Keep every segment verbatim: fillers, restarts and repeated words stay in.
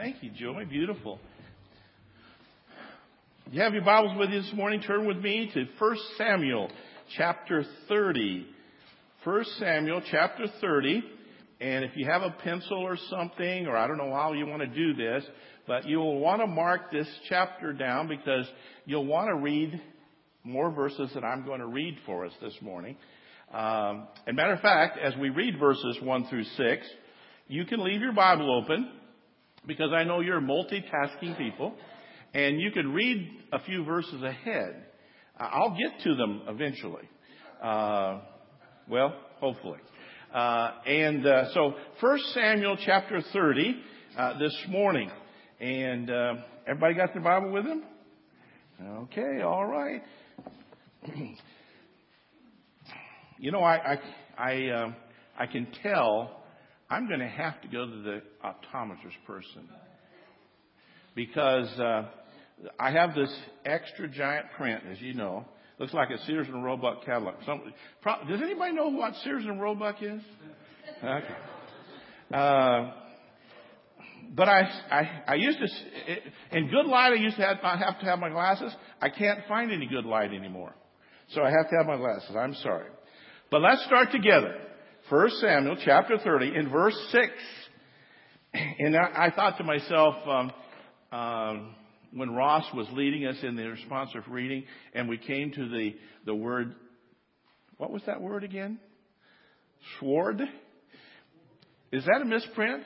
Thank you, Joey. Beautiful. You have your Bibles with you this morning. Turn with me to First Samuel chapter thirty. First Samuel chapter thirty. And if you have a pencil or something, or I don't know how you want to do this, but you'll want to mark this chapter down because you'll want to read more verses that I'm going to read for us this morning. Um, as a matter of fact, as we read verses one through six, you can leave your Bible open because I know you're multitasking people, and you can read a few verses ahead. I'll get to them eventually. Uh, well, hopefully. Uh, and uh, so, First Samuel chapter thirty uh, this morning. And uh, everybody got their Bible with them? Okay, all right. You know, I I I, uh, I can tell I'm going to have to go to the optometrist person because uh, I have this extra giant print, as you know. Looks like a Sears and Roebuck catalog. Some, pro, does anybody know what Sears and Roebuck is? Okay. Uh, but I, I, I used to, in good light, I used to have, I have to have my glasses. I can't find any good light anymore. So I have to have my glasses. I'm sorry. But let's start together. First Samuel chapter thirty in verse six. And I, I thought to myself, um, um, when Ross was leading us in the responsive reading, and we came to the, the word, what was that word again? Sword? Is that a misprint?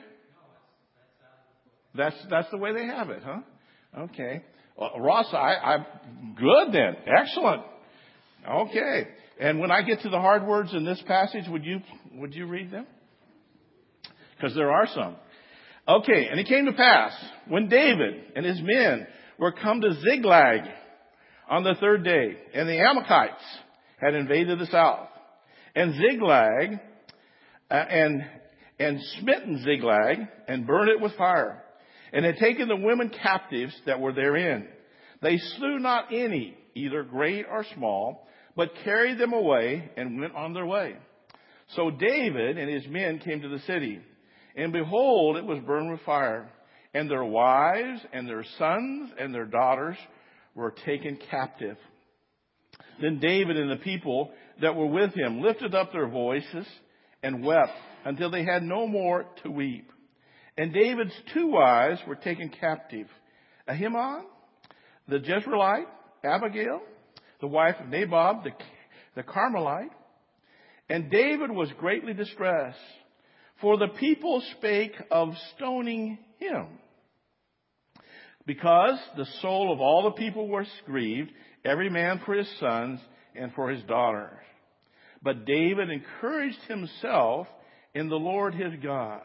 That's that's the way they have it, huh? Okay. Well, Ross, I, I'm good then. Excellent. Okay. And when I get to the hard words in this passage, would you would you read them? Because there are some. Okay. And it came to pass when David and his men were come to Ziklag on the third day, and the Amalekites had invaded the south, and Ziklag uh, and and smitten Ziklag and burned it with fire, and had taken the women captives that were therein. They slew not any, either great or small, but carried them away and went on their way. So David and his men came to the city, and behold, it was burned with fire. And their wives and their sons and their daughters were taken captive. Then David and the people that were with him lifted up their voices and wept until they had no more to weep. And David's two wives were taken captive. Ahinoam, the Jezreelite, Abigail, the wife of Naboth, the, the Carmelite. And David was greatly distressed, for the people spake of stoning him, because the soul of all the people was grieved, every man for his sons and for his daughters. But David encouraged himself in the Lord his God.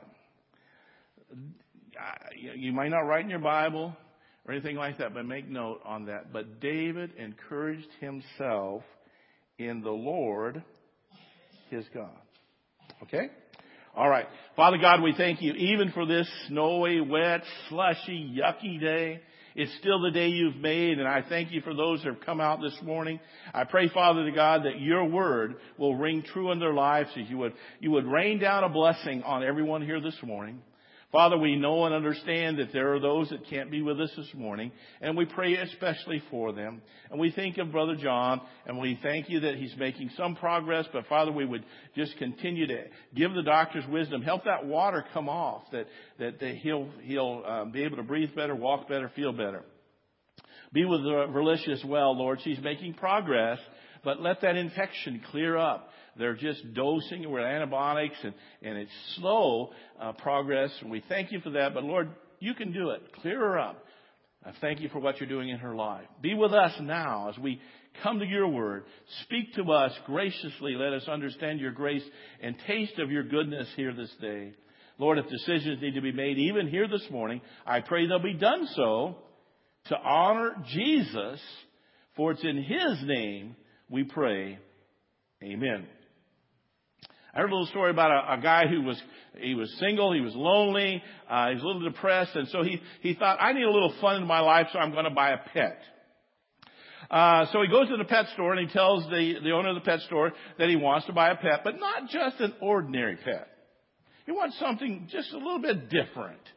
You might not write in your Bible or anything like that, but make note on that. But David encouraged himself in the Lord his God. Okay? All right. Father God, we thank you even for this snowy, wet, slushy, yucky day. It's still the day you've made, and I thank you for those that have come out this morning. I pray, Father to God, that your word will ring true in their lives, that you would, you would rain down a blessing on everyone here this morning. Father, we know and understand that there are those that can't be with us this morning, and we pray especially for them. And we think of Brother John, and we thank you that he's making some progress, but Father, we would just continue to give the doctors wisdom, help that water come off, that, that, that he'll, he'll uh, be able to breathe better, walk better, feel better. Be with Verlicia as well, Lord. She's making progress, but let that infection clear up. They're just dosing with antibiotics, and, and it's slow uh, progress. And we thank you for that. But, Lord, you can do it. Clear her up. I thank you for what you're doing in her life. Be with us now as we come to your word. Speak to us graciously. Let us understand your grace and taste of your goodness here this day. Lord, if decisions need to be made even here this morning, I pray they'll be done so to honor Jesus, for it's in his name we pray. Amen. I heard a little story about a, a guy who was, he was single, he was lonely, uh, he was a little depressed, and so he, he thought, I need a little fun in my life, so I'm going to buy a pet. Uh, so he goes to the pet store and he tells the, the owner of the pet store that he wants to buy a pet, but not just an ordinary pet. He wants something just a little bit different.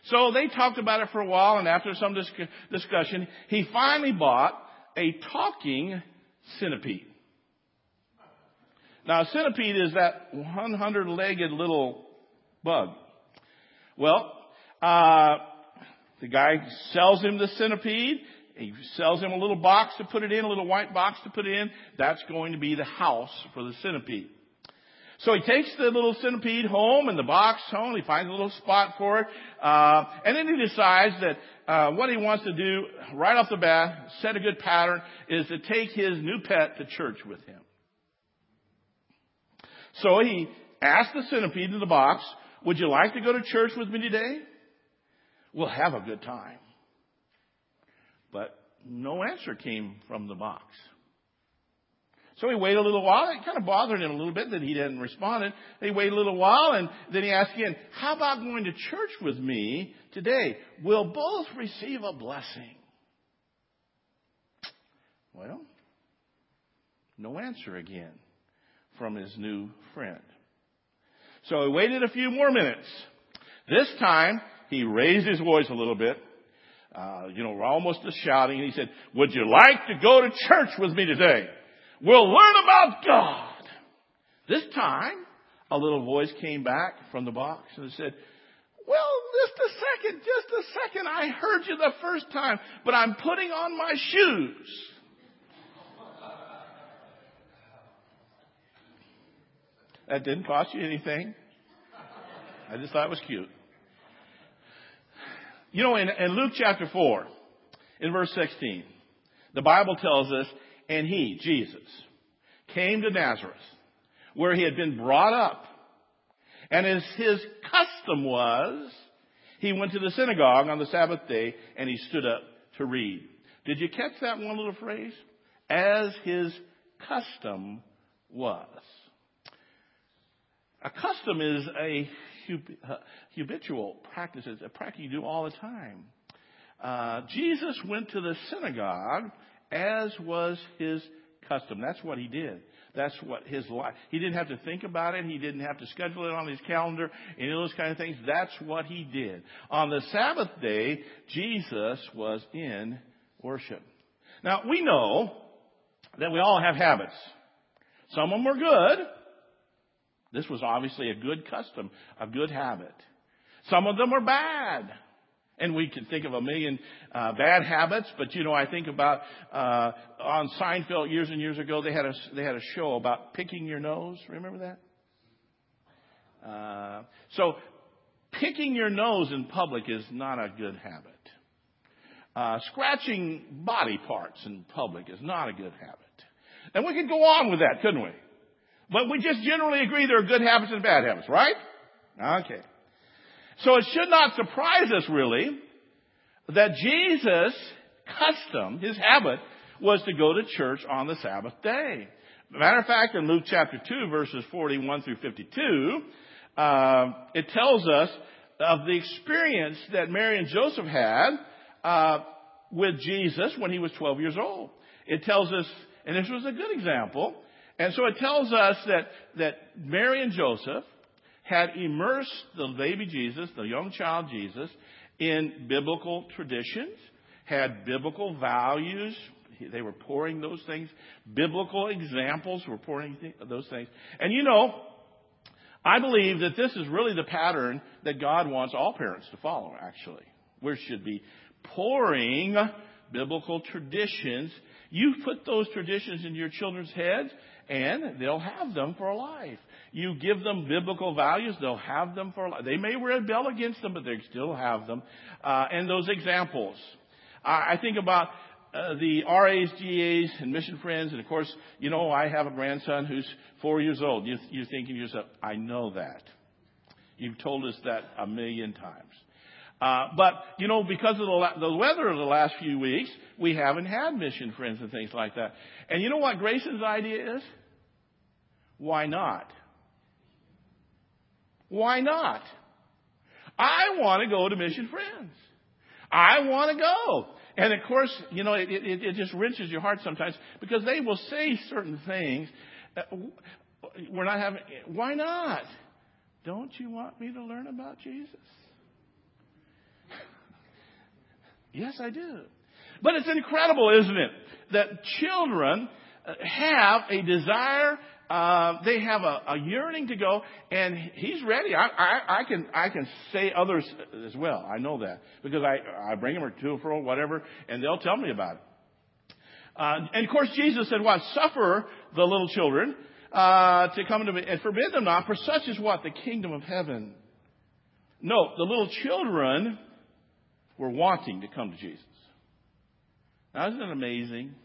So they talked about it for a while, and after some dis- discussion, he finally bought a talking centipede. Now, a centipede is that hundred-legged little bug. Well, uh, the guy sells him the centipede. He sells him a little box to put it in, a little white box to put it in. That's going to be the house for the centipede. So he takes the little centipede home and the box home. He finds a little spot for it. Uh, and then he decides that uh, what he wants to do right off the bat, set a good pattern, is to take his new pet to church with him. So he asked the centipede in the box, would you like to go to church with me today? We'll have a good time. But no answer came from the box. So he waited a little while. It kind of bothered him a little bit that he hadn't responded. He waited a little while, and then he asked again, how about going to church with me today? We'll both receive a blessing. Well, no answer again from his new friend. So he waited a few more minutes. This time, he raised his voice a little bit. Uh, you know, almost a shouting. And he said, would you like to go to church with me today? We'll learn about God. This time, a little voice came back from the box and said, well, just a second, just a second. I heard you the first time, but I'm putting on my shoes. That didn't cost you anything. I just thought it was cute. You know, in, in Luke chapter four, in verse sixteen, the Bible tells us, and he, Jesus, came to Nazareth, where he had been brought up. And as his custom was, he went to the synagogue on the Sabbath day, and he stood up to read. Did you catch that one little phrase? As his custom was. A custom is a habitual practice. It's a practice you do all the time. Uh, Jesus went to the synagogue as was his custom. That's what he did. That's what his life. He didn't have to think about it. He didn't have to schedule it on his calendar. Any of those kind of things. That's what he did. On the Sabbath day, Jesus was in worship. Now, we know that we all have habits. Some of them are good. This was obviously a good custom, a good habit. Some of them are bad. And we can think of a million uh, bad habits, but you know, I think about uh, on Seinfeld years and years ago, they had a they had a show about picking your nose. Remember that? Uh, so, picking your nose in public is not a good habit. Uh, scratching body parts in public is not a good habit. And we could go on with that, couldn't we? But we just generally agree there are good habits and bad habits, right? Okay. So it should not surprise us, really, that Jesus' custom, his habit, was to go to church on the Sabbath day. Matter of fact, in Luke chapter two, verses forty-one through fifty-two, uh, it tells us of the experience that Mary and Joseph had uh, with Jesus when he was twelve years old. It tells us, and this was a good example, and so it tells us that, that Mary and Joseph had immersed the baby Jesus, the young child Jesus, in biblical traditions, had biblical values. They were pouring those things. Biblical examples were pouring those things. And you know, I believe that this is really the pattern that God wants all parents to follow, actually. We should be pouring biblical traditions. You put those traditions in your children's heads, and they'll have them for life. You give them biblical values, they'll have them for life. They may rebel against them, but they still have them. Uh, and those examples. I, I think about uh, the R As, G As, and mission friends. And of course, you know, I have a grandson who's four years old. You, you're thinking to yourself, I know that. You've told us that a million times. Uh, but, you know, because of the, the weather of the last few weeks, we haven't had mission friends and things like that. And you know what Grayson's idea is? Why not? Why not? I want to go to mission friends. I want to go. And of course, you know, it, it, it just wrenches your heart sometimes because they will say certain things. We're not having, why not? Don't you want me to learn about Jesus? Yes, I do. But it's incredible, isn't it, that children have a desire, uh, they have a, a yearning to go, and he's ready. I, I, I can I can say others as well. I know that because I, I bring them to and fro, whatever, and they'll tell me about it. Uh, and of course, Jesus said, "What? Suffer the little children uh, to come to me, and forbid them not, for such is what? The kingdom of heaven." No, the little children were wanting to come to Jesus. Now, isn't it amazing?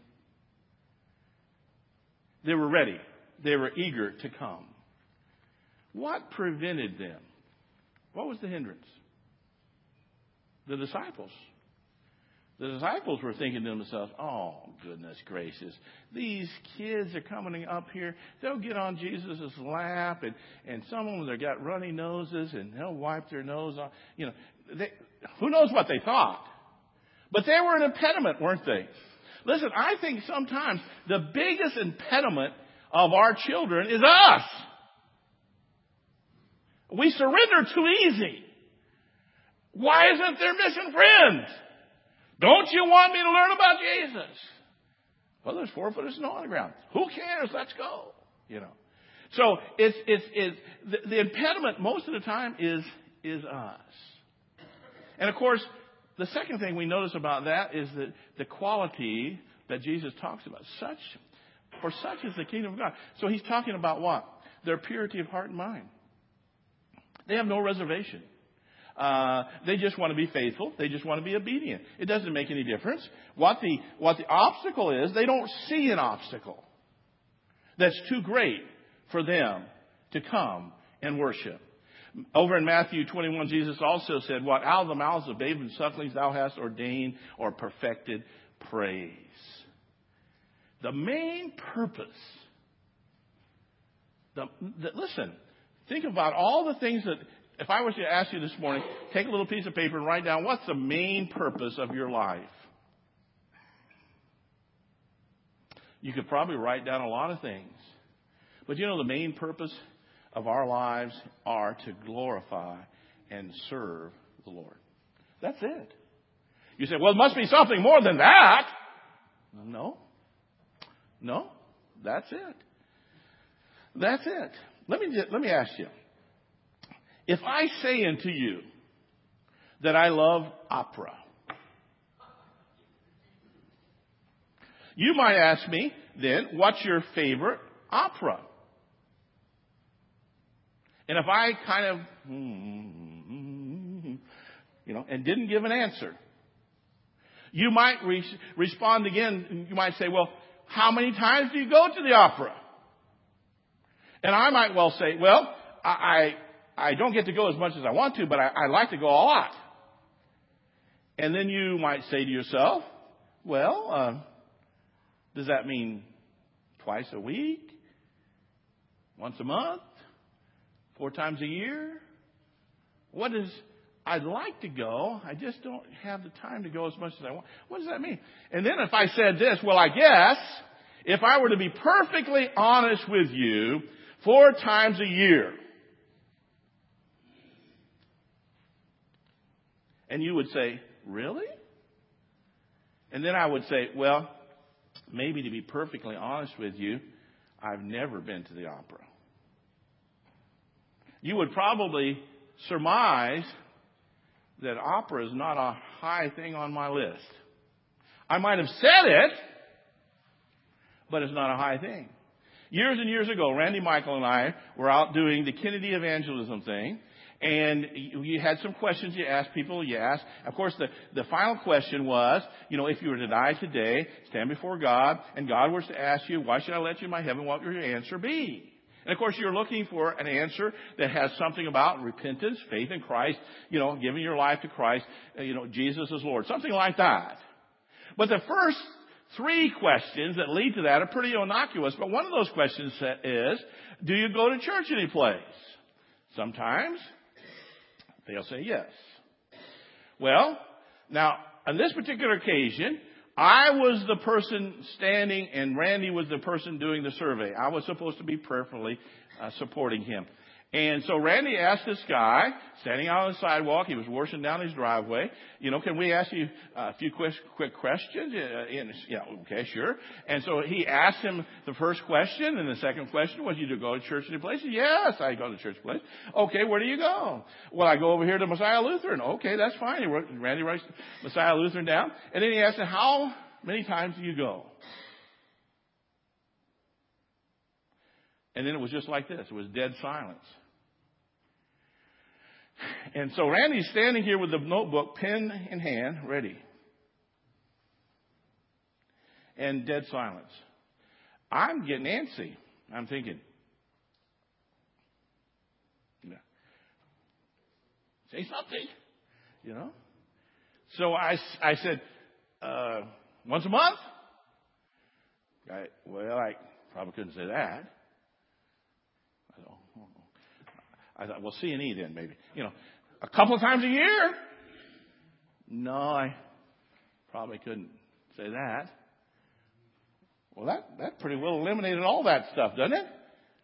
They were ready. They were eager to come. What prevented them? What was the hindrance? The disciples. The disciples were thinking to themselves, oh, goodness gracious, these kids are coming up here. They'll get on Jesus' lap, and, and some of them, they've got runny noses, and they'll wipe their nose off. You know, they, who knows what they thought? But they were an impediment, weren't they? Listen, I think sometimes the biggest impediment of our children is us. We surrender too easy. Why isn't there mission friends? Don't you want me to learn about Jesus? Well, there's four foot of snow on the ground. Who cares? Let's go. You know. So it's it's it's the, the impediment most of the time is is us. And of course, the second thing we notice about that is that the quality that Jesus talks about. Such, for such is the kingdom of God. So he's talking about what? Their purity of heart and mind. They have no reservation. Uh, they just want to be faithful. They just want to be obedient. It doesn't make any difference. What the, what the obstacle is, they don't see an obstacle that's too great for them to come and worship. Over in Matthew twenty-one, Jesus also said, what? Out of the mouths of babes and sucklings thou hast ordained or perfected praise. The main purpose. The, the, listen, think about all the things that, if I was to ask you this morning, take a little piece of paper and write down, what's the main purpose of your life? You could probably write down a lot of things. But you know, the main purpose of our lives are to glorify and serve the Lord. That's it. You say, well, it must be something more than that. No. No. That's it. That's it. Let me, let me ask you. If I say unto you that I love opera, you might ask me, then, what's your favorite opera? And if I kind of, you know, and didn't give an answer, you might re- respond again. You might say, well, how many times do you go to the opera? And I might well say, well, I, I, I don't get to go as much as I want to, but I, I like to go a lot. And then you might say to yourself, well, uh, does that mean twice a week? Once a month? Four times a year? What is, I'd like to go, I just don't have the time to go as much as I want. What does that mean? And then if I said this, well, I guess if I were to be perfectly honest with you, four times a year. And you would say, really? And then I would say, well, maybe to be perfectly honest with you, I've never been to the opera. You would probably surmise that opera is not a high thing on my list. I might have said it, but it's not a high thing. Years and years ago, Randy Michael and I were out doing the Kennedy evangelism thing, and you had some questions you asked people. You asked, of course, the, the final question was, you know, if you were to die today, stand before God, and God was to ask you, why should I let you in my heaven? What would your answer be? And of course, you're looking for an answer that has something about repentance, faith in Christ, you know, giving your life to Christ, you know, Jesus is Lord, something like that. But the first three questions that lead to that are pretty innocuous. But one of those questions is, do you go to church any place? Sometimes they'll say yes. Well, now, on this particular occasion, I was the person standing and Randy was the person doing the survey. I was supposed to be prayerfully uh, supporting him. And so Randy asked this guy, standing out on the sidewalk, he was washing down his driveway, you know, can we ask you a few quick, quick questions? Uh, and, yeah, okay, sure. And so he asked him the first question, and the second question was, you to go to church any place? Yes, I go to church place. Okay, where do you go? Well, I go over here to Messiah Lutheran. Okay, that's fine. He wrote, Randy writes Messiah Lutheran down. And then he asked him, how many times do you go? And then it was just like this. It was dead silence. And so Randy's standing here with the notebook, pen in hand, ready. And dead silence. I'm getting antsy. I'm thinking, yeah, say something, you know. So I, I said, uh, once a month? I, well, I probably couldn't say that. I thought, well, C and E then, maybe. You know, a couple of times a year? No, I probably couldn't say that. Well, that, that pretty well eliminated all that stuff, doesn't it?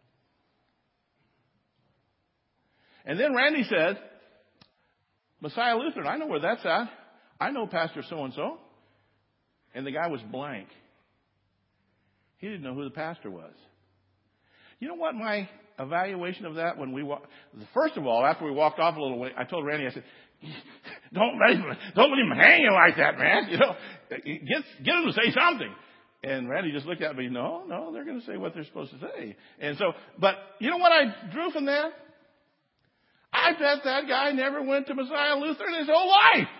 And then Randy said, Messiah Lutheran, I know where that's at. I know Pastor so-and-so. And the guy was blank. He didn't know who the pastor was. You know what my evaluation of that when we walk, first of all, after we walked off a little way, I told Randy, I said, don't let him, don't let him hang you like that, man. You know, get, get him to say something. And Randy just looked at me, no, no, they're going to say what they're supposed to say. And so, but you know what I drew from that? I bet that guy never went to Messiah Lutheran his whole life.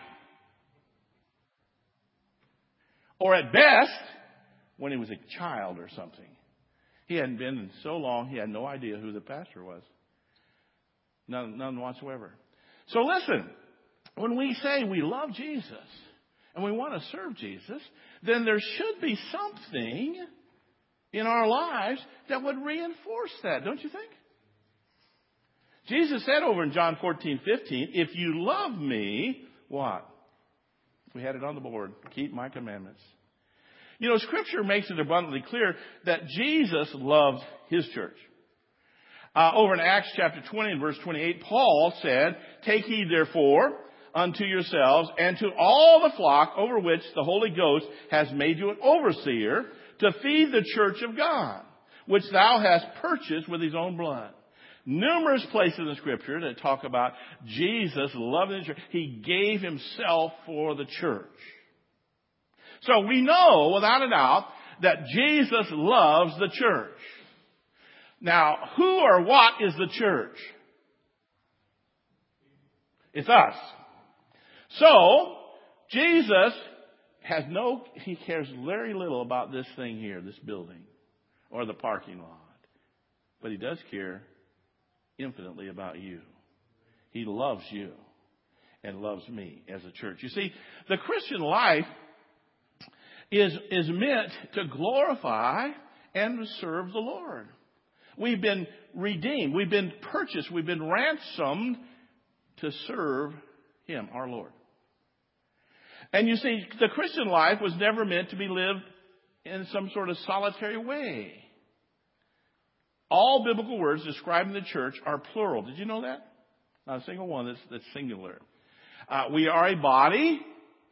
Or at best, when he was a child or something. He hadn't been in so long, he had no idea who the pastor was. None, none whatsoever. So listen, when we say we love Jesus and we want to serve Jesus, then there should be something in our lives that would reinforce that, don't you think? Jesus said over in John fourteen fifteen, if you love me, what? We had it on the board. Keep my commandments. You know, Scripture makes it abundantly clear that Jesus loved His church. Uh, over in Acts chapter twenty and verse twenty-eight, Paul said, take heed therefore unto yourselves and to all the flock over which the Holy Ghost has made you an overseer to feed the church of God, which thou hast purchased with His own blood. Numerous places in Scripture that talk about Jesus loving the church. He gave Himself for the church. So we know without a doubt that Jesus loves the church. Now, who or what is the church? It's us. So, Jesus has no, He cares very little about this thing here, this building, or the parking lot. But He does care infinitely about you. He loves you and loves me as a church. You see, the Christian life is, is meant to glorify and to serve the Lord. We've been redeemed. We've been purchased. We've been ransomed to serve Him, our Lord. And you see, the Christian life was never meant to be lived in some sort of solitary way. All biblical words describing the church are plural. Did you know that? Not a single one that's, that's singular. Uh, we are a body.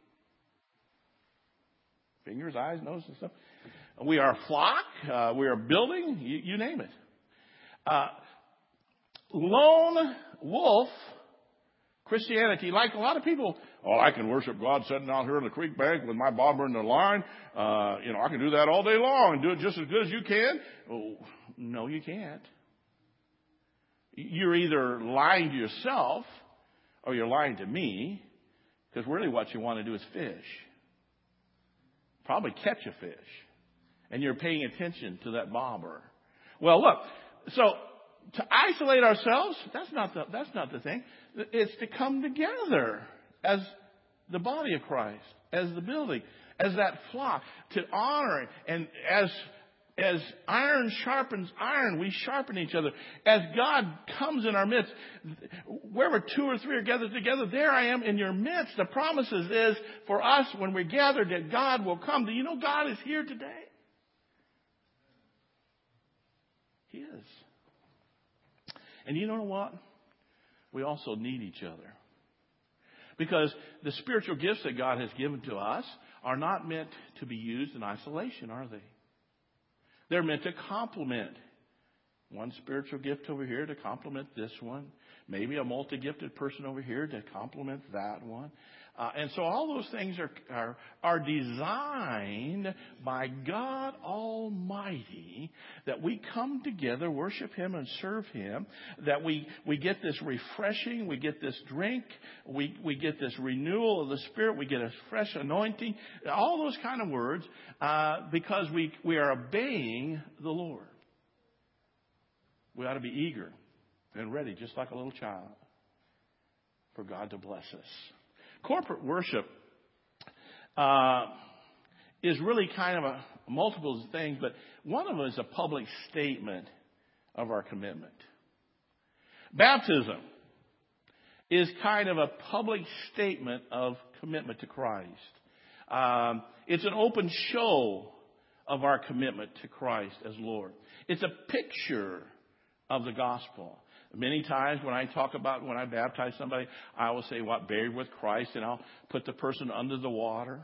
Fingers, eyes, nose, and stuff. We are a flock. Uh, we are a building. You, you name it. Uh, lone wolf Christianity, like a lot of people, oh, I can worship God sitting out here in the creek bank with my bobber in the line. Uh, you know, I can do that all day long and do it just as good as you can. Oh, no, you can't. You're either lying to yourself or you're lying to me, because really what you want to do is fish. Probably catch a fish. And you're paying attention to that bobber. Well, look, so to isolate ourselves, that's not the, that's not the thing. It's to come together as the body of Christ, as the building, as that flock, to honor, and as as iron sharpens iron, we sharpen each other. As God comes in our midst, wherever two or three are gathered together, there I am in your midst. The promises is for us when we're gathered that God will come. Do you know God is here today? He is. And you know what? We also need each other. Because the spiritual gifts that God has given to us are not meant to be used in isolation, are they? They're meant to complement one spiritual gift over here to complement this one. Maybe a multi-gifted person over here to complement that one. Uh, and so all those things are, are, are designed by God Almighty that we come together, worship Him and serve Him, that we, we get this refreshing, we get this drink, we, we get this renewal of the Spirit, we get a fresh anointing, all those kind of words, uh, because we, we are obeying the Lord. We ought to be eager and ready, just like a little child, for God to bless us. Corporate worship uh, is really kind of a multiple things, but one of them is a public statement of our commitment. Baptism is kind of a public statement of commitment to Christ. Um, it's an open show of our commitment to Christ as Lord. It's a picture of the gospel. Many times when I talk about when I baptize somebody, I will say, what, buried with Christ, and I'll put the person under the water.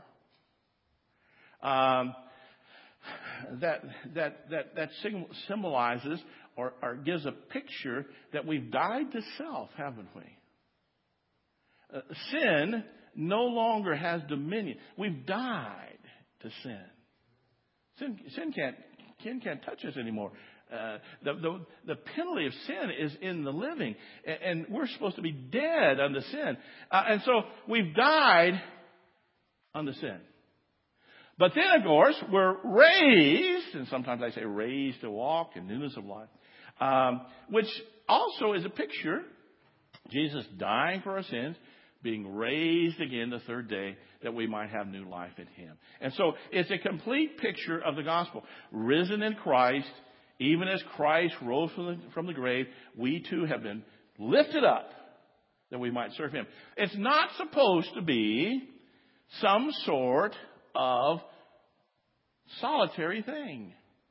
Um, that that that that symbolizes or, or gives a picture that we've died to self, haven't we? Uh, sin no longer has dominion. We've died to sin. Sin, sin can't sin can't touch us anymore. Uh, the, the the penalty of sin is in the living, and, and we're supposed to be dead unto sin. Uh, and so we've died unto sin. But then, of course, we're raised, and sometimes I say raised to walk in newness of life, um, which also is a picture, Jesus dying for our sins, being raised again the third day, that we might have new life in Him. And so it's a complete picture of the gospel. Risen in Christ, even as Christ rose from the, from the grave, we too have been lifted up that we might serve Him. It's not supposed to be some sort of solitary thing.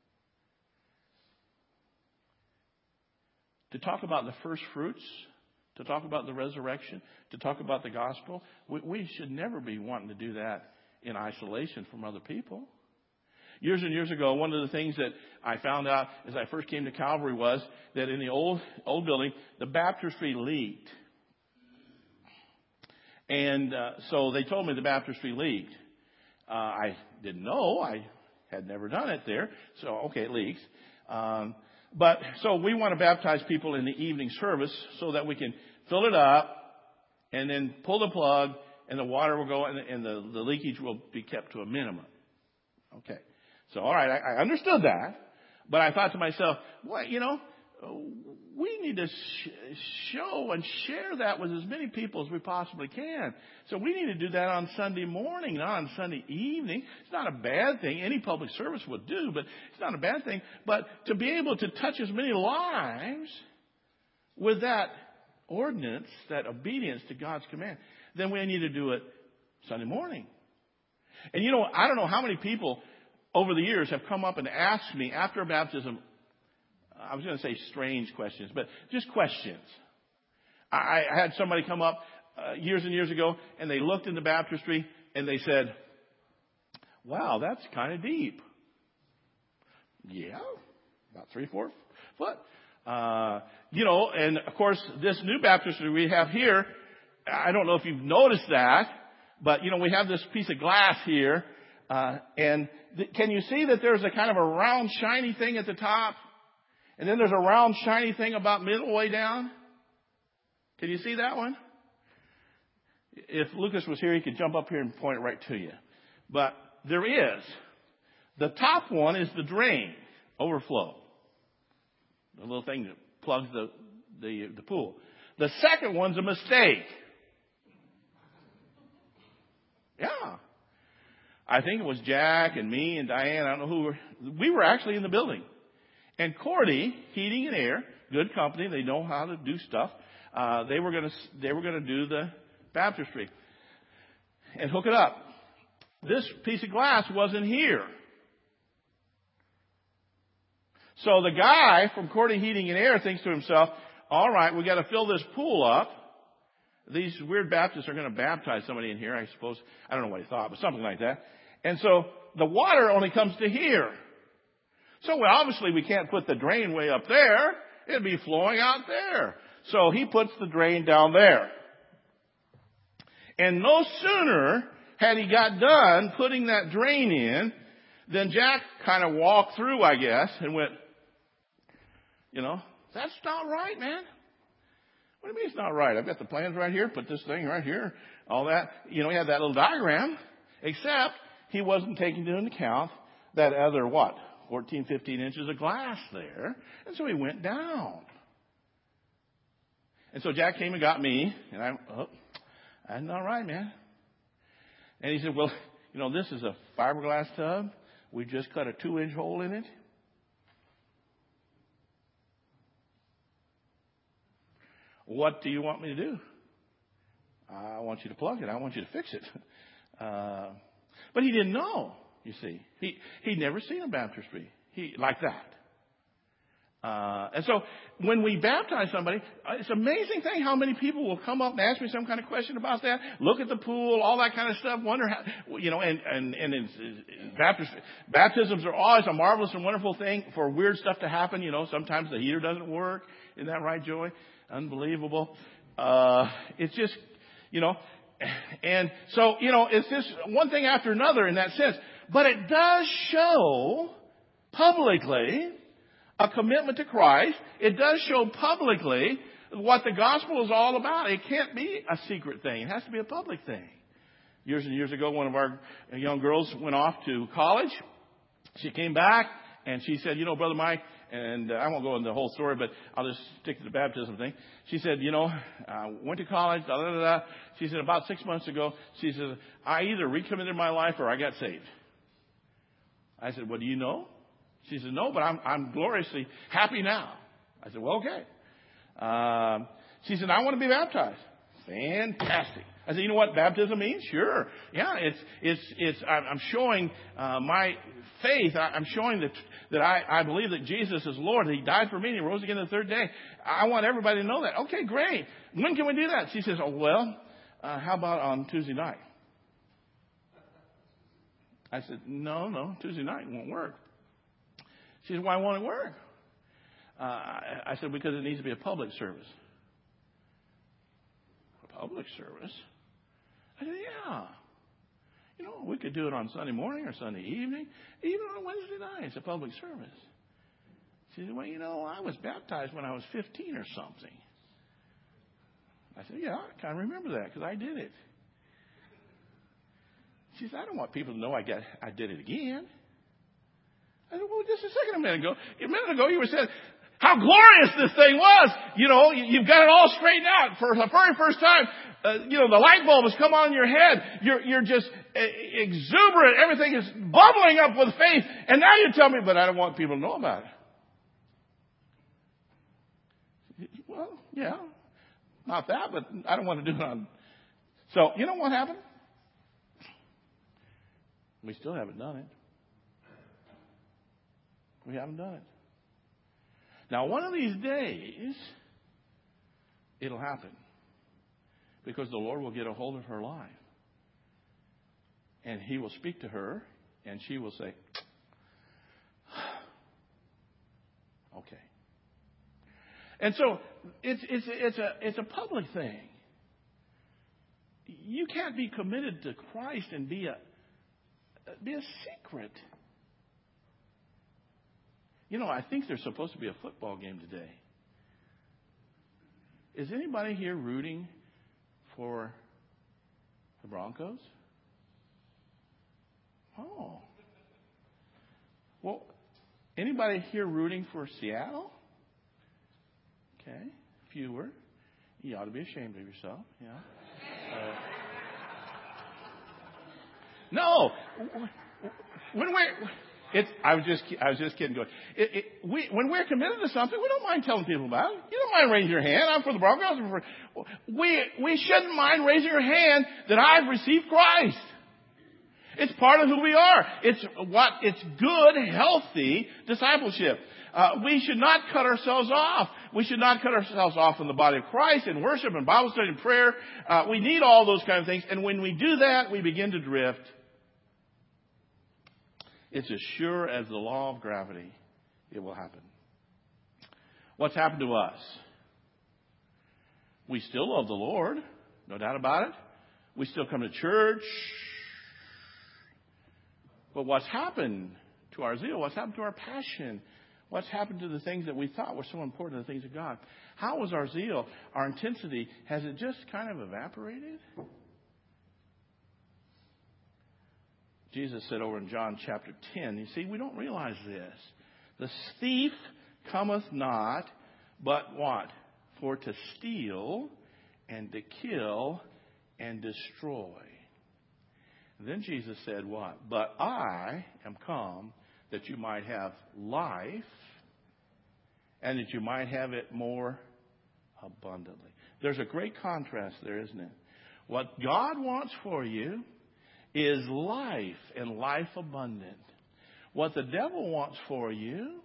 To talk about the first fruits, to talk about the resurrection, to talk about the gospel, we, we should never be wanting to do that in isolation from other people. Years and years ago, one of the things that I found out as I first came to Calvary was that in the old old building, the baptistry leaked. And uh, so they told me the baptistry leaked. Uh, I didn't know. I had never done it there. So, okay, it leaks. Um, but so we want to baptize people in the evening service so that we can fill it up and then pull the plug and the water will go and, and the, the leakage will be kept to a minimum. Okay. So, all right, I, I understood that. But I thought to myself, well, you know, we need to sh- show and share that with as many people as we possibly can. So we need to do that on Sunday morning, not on Sunday evening. It's not a bad thing. Any public service would do, but it's not a bad thing. But to be able to touch as many lives with that ordinance, that obedience to God's command, then we need to do it Sunday morning. And you know, I don't know how many people over the years have come up and asked me after baptism, I was going to say strange questions, but just questions. I, I had somebody come up uh, years and years ago, and they looked in the baptistry, and they said, wow, that's kind of deep. Yeah, about three, four foot. Uh, you know, and of course, this new baptistry we have here, I don't know if you've noticed that, but, you know, we have this piece of glass here, uh, and th- can you see that there's a kind of a round, shiny thing at the top? And then there's a round, shiny thing about middle way down. Can you see that one? If Lucas was here, he could jump up here and point it right to you. But there is. The top one is the drain, overflow. The little thing that plugs the, the, the pool. The second one's a mistake. Yeah. I think it was Jack and me and Diane. I don't know who were. We were actually in the building. And Cordy, Heating and Air, good company, they know how to do stuff. Uh, they were going to they were going to do the baptistry and hook it up. This piece of glass wasn't here, so the guy from Cordy Heating and Air thinks to himself, all right, we got to fill this pool up. These weird Baptists are going to baptize somebody in here, I suppose. I don't know what he thought, but something like that. And so the water only comes to here. So well, obviously we can't put the drain way up there. It'd be flowing out there. So he puts the drain down there. And no sooner had he got done putting that drain in, then Jack kind of walked through, I guess, and went, you know, that's not right, man. What do you mean it's not right? I've got the plans right here, put this thing right here, all that. You know, he had that little diagram, except he wasn't taking into account that other, what, fourteen, fifteen inches of glass there. And so he went down. And so Jack came and got me, and I'm, oh, that's not right, man. And he said, well, you know, this is a fiberglass tub. We just cut a two-inch hole in it. What do you want me to do? I want you to plug it. I want you to fix it. Uh, but he didn't know, you see. He, he'd never seen a baptistry he, like that. Uh, and so when we baptize somebody, it's an amazing thing how many people will come up and ask me some kind of question about that, look at the pool, all that kind of stuff, wonder how, you know, and, and, and it's, it's Baptist, baptisms are always a marvelous and wonderful thing for weird stuff to happen. You know, sometimes the heater doesn't work. Isn't that right, Joey? Unbelievable. Uh, it's just, you know, and so, you know, it's just one thing after another in that sense. But it does show publicly a commitment to Christ. It does show publicly what the gospel is all about. It can't be a secret thing. It has to be a public thing. Years and years ago, one of our young girls went off to college. She came back and she said, you know, Brother Mike, and uh, I won't go into the whole story, but I'll just stick to the baptism thing. She said, you know, I went to college, da, da, da, da. She said, about six months ago, she said, I either recommitted my life or I got saved. I said, well, do you know? She said, no, but I'm, I'm gloriously happy now. I said, well, okay. Um, she said, I want to be baptized. Fantastic. I said, you know what baptism means? Sure. Yeah, it's, it's, it's, I'm showing, uh, my faith. I'm showing that, that I, I believe that Jesus is Lord. He died for me and he rose again the third day. I want everybody to know that. Okay, great. When can we do that? She says, oh, well, uh, how about on Tuesday night? I said, no, no, Tuesday night won't work. She said, why won't it work? Uh, I said, because it needs to be a public service. A public service? I said, yeah. You know, we could do it on Sunday morning or Sunday evening, even on a Wednesday night. It's a public service. She said, well, you know, I was baptized when I was fifteen or something. I said, yeah, I kind of remember that because I did it. She said, I don't want people to know I got, I did it again. I said, well, just a second a minute ago. A minute ago you were saying how glorious this thing was. You know, you've got it all straightened out for the very first time. Uh, you know, the light bulb has come on in your head. You're, you're just uh, exuberant. Everything is bubbling up with faith. And now you tell me, but I don't want people to know about it. Well, yeah, not that, but I don't want to do it on. So, you know what happened? We still haven't done it. We haven't done it. Now, one of these days, it'll happen. Because the Lord will get a hold of her life. And He will speak to her, and she will say, okay. And so, it's, it's, it's, a, it's a public thing. You can't be committed to Christ and be a, be a secret. You know, I think there's supposed to be a football game today. Is anybody here rooting for the Broncos? Oh. Well, anybody here rooting for Seattle? Okay, fewer. You ought to be ashamed of yourself. Yeah. Uh, no. When we're... It's, I was just, I was just kidding. Going, it, it, we, when we're committed to something, we don't mind telling people about it. You don't mind raising your hand. I'm for the Broncos. I'm for, we, we shouldn't mind raising your hand that I've received Christ. It's part of who we are. It's what, it's good, healthy discipleship. Uh, we should not cut ourselves off. We should not cut ourselves off from the body of Christ in worship and Bible study and prayer. Uh, we need all those kind of things. And when we do that, we begin to drift. It's as sure as the law of gravity. It will happen. What's happened to us? We still love the Lord. No doubt about it. We still come to church. But what's happened to our zeal? What's happened to our passion? What's happened to the things that we thought were so important, the things of God? How was our zeal, our intensity? Has it just kind of evaporated? Jesus said over in John chapter ten, you see, we don't realize this. The thief cometh not, but what? For to steal and to kill and destroy. And then Jesus said what? But I am come that you might have life and that you might have it more abundantly. There's a great contrast there, isn't it? What God wants for you is life and life abundant. What the devil wants for you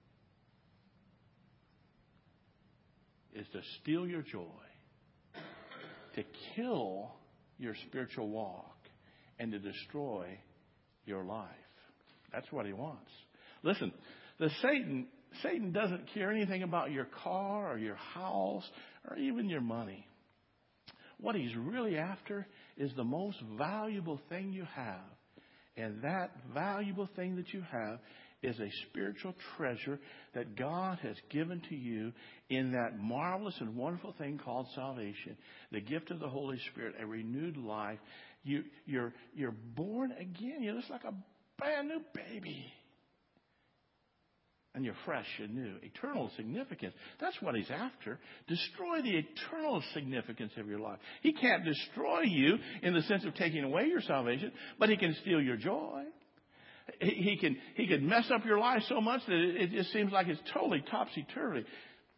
is to steal your joy, to kill your spiritual walk, and to destroy your life. That's what he wants. Listen, the Satan, Satan doesn't care anything about your car or your house or even your money. What he's really after is the most valuable thing you have. And that valuable thing that you have is a spiritual treasure that God has given to you in that marvelous and wonderful thing called salvation. The gift of the Holy Spirit, a renewed life. You, you're, you're born again. You're just like a brand new baby. And you're fresh and new. Eternal significance. That's what he's after. Destroy the eternal significance of your life. He can't destroy you in the sense of taking away your salvation, but he can steal your joy. He, he can he can mess up your life so much that it, it just seems like it's totally topsy-turvy.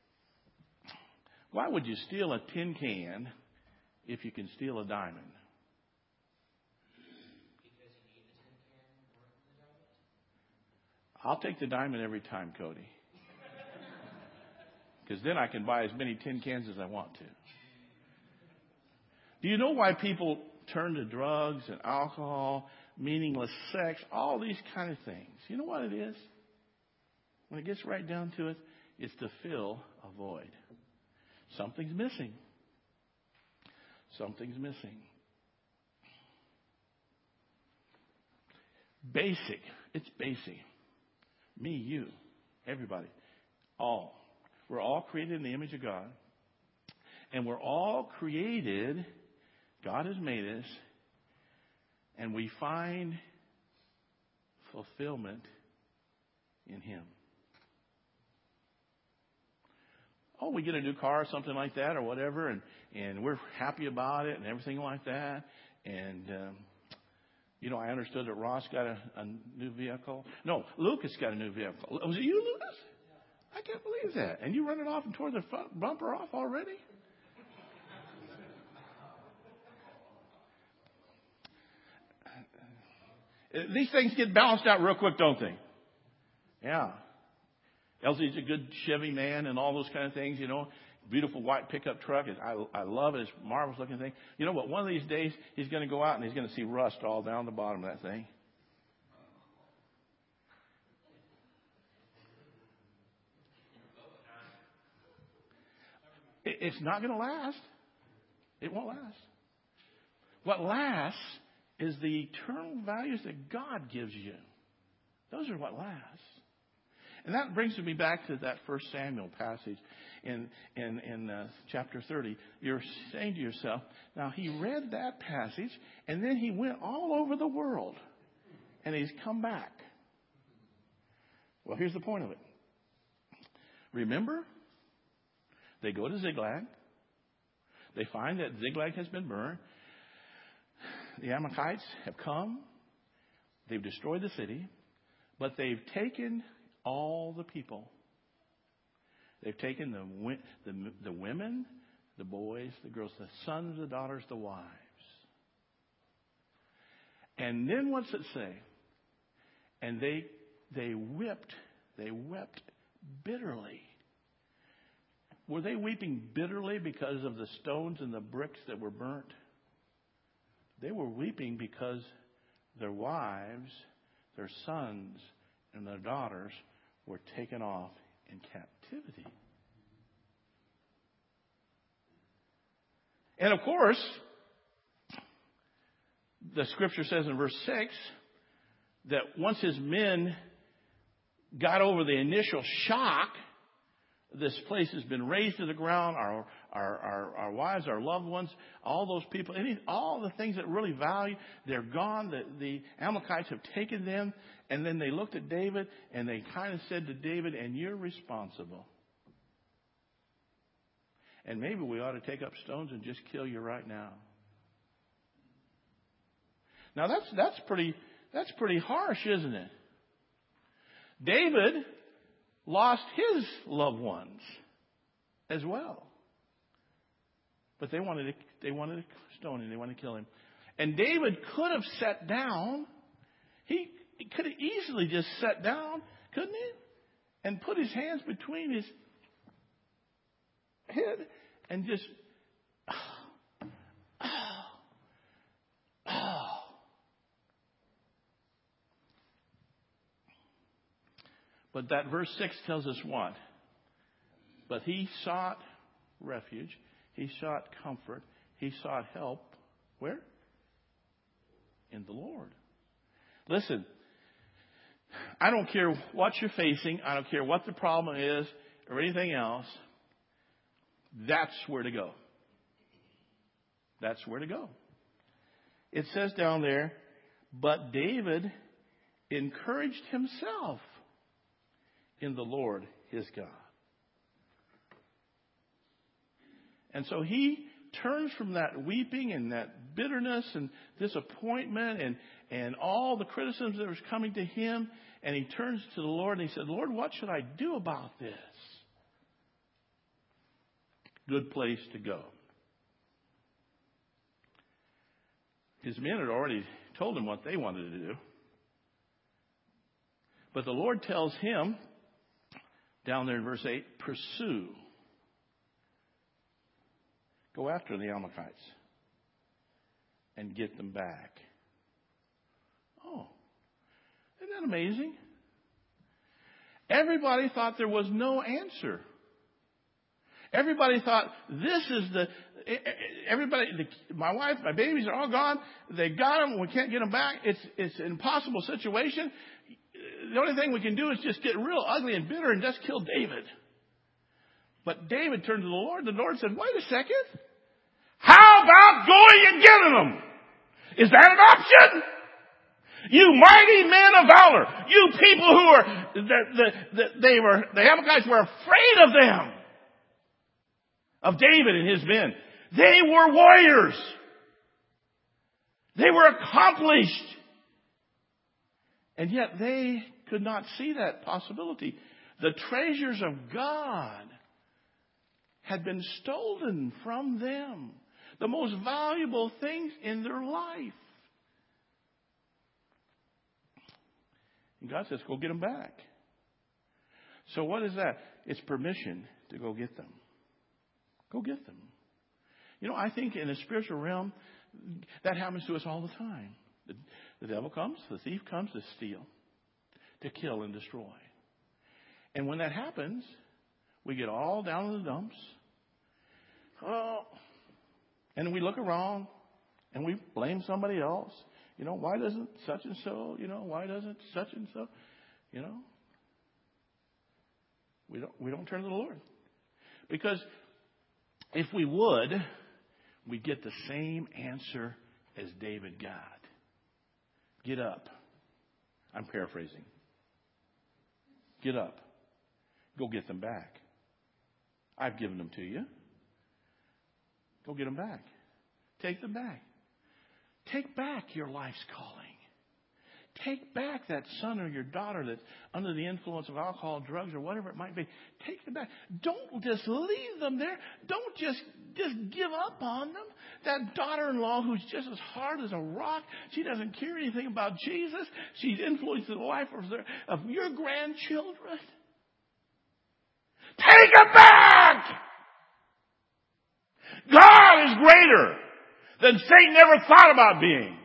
Why would you steal a tin can if you can steal a diamond? I'll take the diamond every time, Cody. Because then I can buy as many tin cans as I want to. Do you know why people turn to drugs and alcohol, meaningless sex, all these kind of things? You know what it is? When it gets right down to it, it's to fill a void. Something's missing. Something's missing. Basic. It's basic. Me, you, everybody, all. We're all created in the image of God. And we're all created, God has made us, and we find fulfillment in Him. Oh, we get a new car or something like that or whatever, and, and we're happy about it and everything like that. And, um, you know, I understood that Ross got a, a new vehicle. No, Lucas got a new vehicle. Was it you, Lucas? I can't believe that. And you run it off and tore the front bumper off already? These things get balanced out real quick, don't they? Yeah. Elsie's a good Chevy man and all those kind of things, you know. Beautiful white pickup truck. I, I love it. It's a marvelous looking thing. You know what? One of these days, he's going to go out and he's going to see rust all down the bottom of that thing. It, it's not going to last. It won't last. What lasts is the eternal values that God gives you. Those are what lasts. And that brings me back to that First Samuel passage in in, in uh, chapter thirty. You're saying to yourself, now he read that passage and then he went all over the world and he's come back. Well, here's the point of it. Remember, they go to Ziklag. They find that Ziklag has been burned. The Amalekites have come. They've destroyed the city, but they've taken all the people. They've taken the, the, the women, the boys, the girls, the sons, the daughters, the wives. And then what's it say? And they they whipped, they wept bitterly were they weeping bitterly because of the stones and the bricks that were burnt? They were weeping because their wives, their sons, and their daughters were taken off in captivity. And of course, the scripture says in verse six that once his men got over the initial shock, this place has been razed to the ground, our our our, our wives, our loved ones, all those people, any, all the things that really value, they're gone. The, the Amalekites have taken them. And then they looked at David and they kind of said to David, and you're responsible. And maybe we ought to take up stones and just kill you right now. Now that's that's pretty that's pretty harsh, isn't it? David lost his loved ones as well. But they wanted to, they wanted to stone him, they wanted to kill him. And David could have sat down. He, he could have easily just sat down, couldn't he? And put his hands between his head and just oh, oh, oh. But that verse six tells us what? But he sought refuge. He sought comfort. He sought help. Where? In the Lord. Listen, I don't care what you're facing. I don't care what the problem is or anything else. That's where to go. That's where to go. It says down there, but David encouraged himself in the Lord his God. And so he turns from that weeping and that bitterness and disappointment and, and all the criticisms that was coming to him, and he turns to the Lord and he said, Lord, what should I do about this? Good place to go. His men had already told him what they wanted to do. But the Lord tells him, down there in verse eight, pursue. Go after the Amalekites and get them back. Oh, isn't that amazing? Everybody thought there was no answer. Everybody thought this is the, everybody, the, my wife, my babies are all gone. They got them. We can't get them back. It's, it's an impossible situation. The only thing we can do is just get real ugly and bitter and just kill David. But David turned to the Lord. The Lord said, wait a second. How about going and getting them? Is that an option? You mighty men of valor. You people who are, the, the, the, they were, the Amalekites were afraid of them. Of David and his men. They were warriors. They were accomplished. And yet they could not see that possibility. The treasures of God had been stolen from them. The most valuable things in their life. And God says, go get them back. So what is that? It's permission to go get them. Go get them. You know, I think in the spiritual realm, that happens to us all the time. The, the devil comes, the thief comes to steal, to kill and destroy. And when that happens, we get all down in the dumps. Oh, and we look around and we blame somebody else. You know, why doesn't such and so, you know, why doesn't such and so, you know? We don't, we don't turn to the Lord. Because if we would, we get the same answer as David got. Get up. I'm paraphrasing. Get up. Go get them back. I've given them to you. Go get them back. Take them back. Take back your life's calling. Take back that son or your daughter that's under the influence of alcohol, drugs, or whatever it might be. Take them back. Don't just leave them there. Don't just, just give up on them. That daughter-in-law who's just as hard as a rock, she doesn't care anything about Jesus. She's influenced the life of, their, of your grandchildren. Take them back! God is greater than Satan ever thought about being.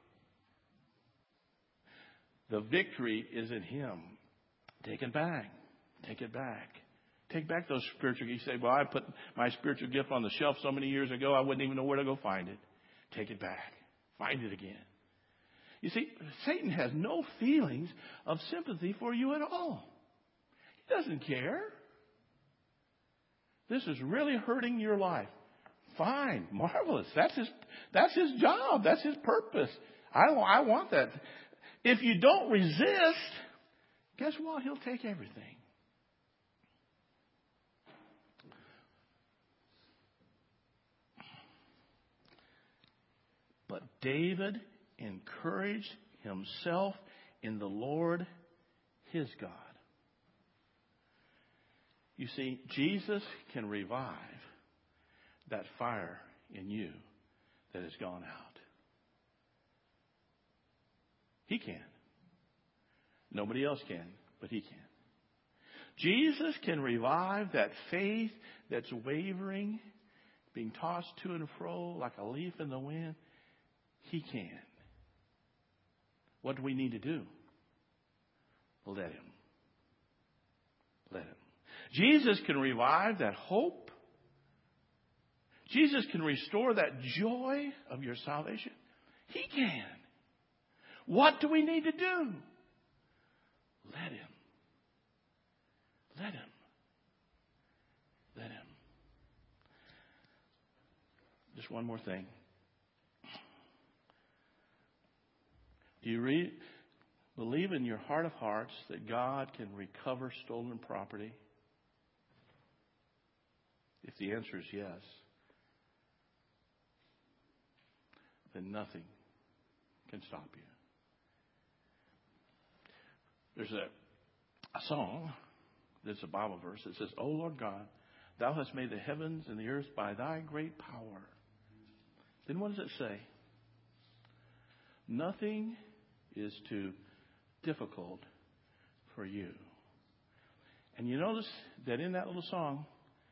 The victory is in Him. Take it back. Take it back. Take back those spiritual gifts. You say, well, I put my spiritual gift on the shelf so many years ago, I wouldn't even know where to go find it. Take it back. Find it again. You see, Satan has no feelings of sympathy for you at all. He doesn't care. This is really hurting your life. Fine. Marvelous. That's his, that's his job. That's his purpose. I, I want that. If you don't resist, guess what? He'll take everything. But David encouraged himself in the Lord his God. You see, Jesus can revive that fire in you that has gone out. He can. Nobody else can, but He can. Jesus can revive that faith that's wavering, being tossed to and fro like a leaf in the wind. He can. What do we need to do? Let Him. Let Him. Jesus can revive that hope. Jesus can restore that joy of your salvation. He can. What do we need to do? Let Him. Let Him. Let Him. Just one more thing. Do you re- believe in your heart of hearts that God can recover stolen property? If the answer is yes, then nothing can stop you. There's a, a song, there's a Bible verse that says, O Lord God, Thou hast made the heavens and the earth by Thy great power. Then what does it say? Nothing is too difficult for you. And you notice that in that little song,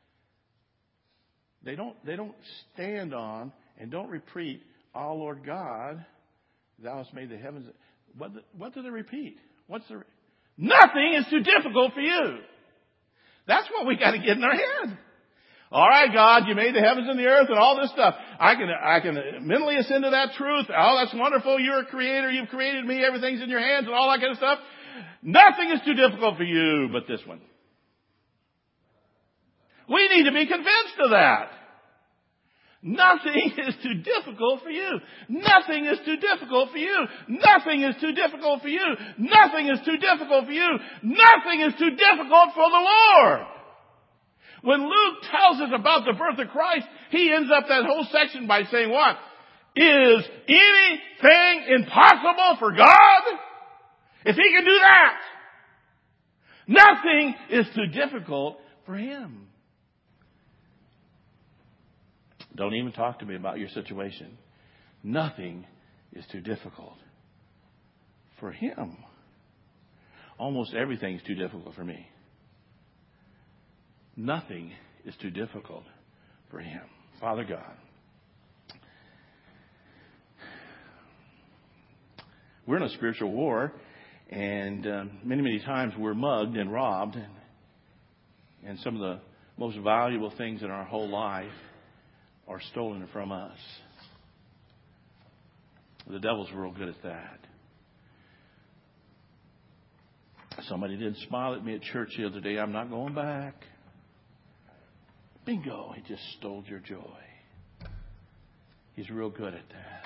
they don't they don't stand on and don't repeat, "Oh Lord God, Thou hast made the heavens." What what do they repeat? What's the nothing is too difficult for you. That's what we got to get in our head. All right, God, You made the heavens and the earth and all this stuff. I can I can mentally ascend to that truth. Oh, that's wonderful. You're a creator. You've created me. Everything's in your hands and all that kind of stuff. Nothing is too difficult for you but this one. We need to be convinced of that. Nothing is too difficult for you. Nothing is too difficult for you. Nothing is too difficult for you. Nothing is too difficult for you. Nothing is too difficult for the Lord. When Luke tells us about the birth of Christ, he ends up that whole section by saying what? Is anything impossible for God? If He can do that, nothing is too difficult for Him. Don't even talk to me about your situation. Nothing is too difficult for Him. Almost everything is too difficult for me. Nothing is too difficult for Him. Father God, we're in a spiritual war, and uh, many, many times we're mugged and robbed, and, and some of the most valuable things in our whole life are stolen from us. The devil's real good at that. Somebody didn't smile at me at church the other day. I'm not going back. Bingo, he just stole your joy. He's real good at that.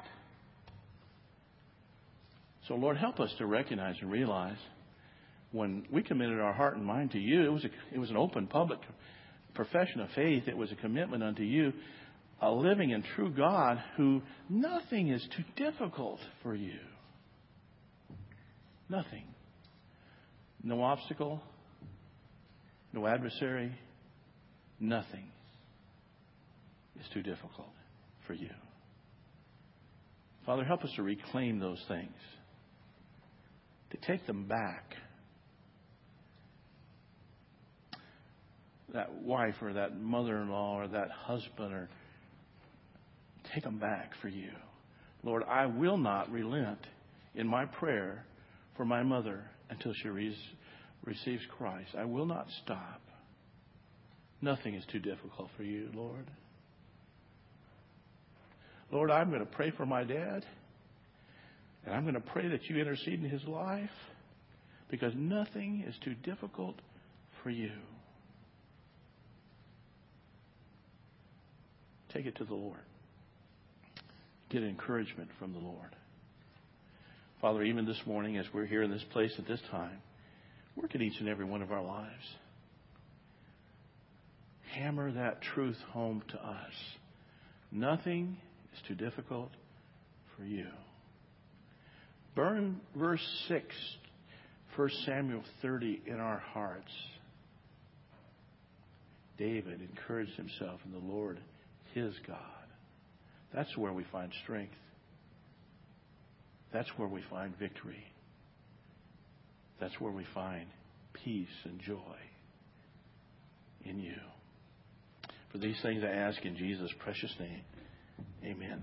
So, Lord, help us to recognize and realize when we committed our heart and mind to You, it was a, it was an open, public profession of faith. It was a commitment unto You, a living and true God who nothing is too difficult for You. Nothing. No obstacle, no adversary, nothing is too difficult for You. Father, help us to reclaim those things, to take them back. That wife or that mother-in-law or that husband or take them back for you. Lord, I will not relent in my prayer for my mother until she re- receives Christ. I will not stop. Nothing is too difficult for you, Lord. Lord, I'm going to pray for my dad. And I'm going to pray that you intercede in his life. Because nothing is too difficult for you. Take it to the Lord. Get encouragement from the Lord. Father, even this morning as we're here in this place at this time, work at each and every one of our lives. Hammer that truth home to us. Nothing is too difficult for you. Burn verse six, First Samuel thirty in our hearts. David encouraged himself in the Lord, his God. That's where we find strength. That's where we find victory. That's where we find peace and joy in you. For these things I ask in Jesus' precious name. Amen.